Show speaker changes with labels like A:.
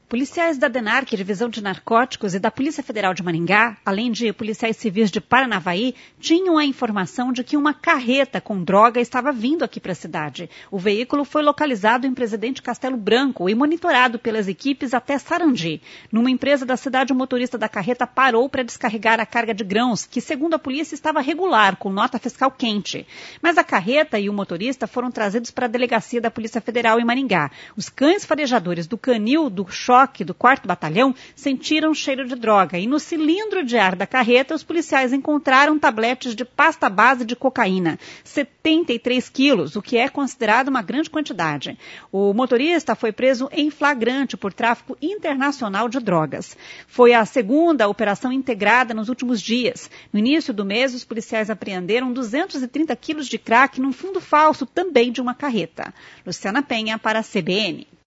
A: Policiais da DENARC, Divisão de Narcóticos, e da Polícia Federal de Maringá, além de policiais civis de Paranavaí, tinham a informação de que uma carreta com droga estava vindo aqui para a cidade. O veículo foi localizado em Presidente Castelo Branco e monitorado pelas equipes até Sarandi. Numa empresa da cidade, o motorista da carreta parou para descarregar a carga de grãos, que, segundo a polícia, estava regular, com nota fiscal quente. Mas a carreta e o motorista foram trazidos para a delegacia da Polícia Federal em Maringá. Os cães farejadores do canil do choque do 4º Batalhão sentiram cheiro de droga e no cilindro de ar da carreta os policiais encontraram tabletes de pasta base de cocaína, 73 quilos, o que é considerado uma grande quantidade. O motorista foi preso em flagrante por tráfico internacional de drogas. Foi a segunda operação integrada nos últimos dias. No início do mês, os policiais apreenderam 230 quilos de crack num fundo falso também de uma carreta. Luciana Penha para a CBN.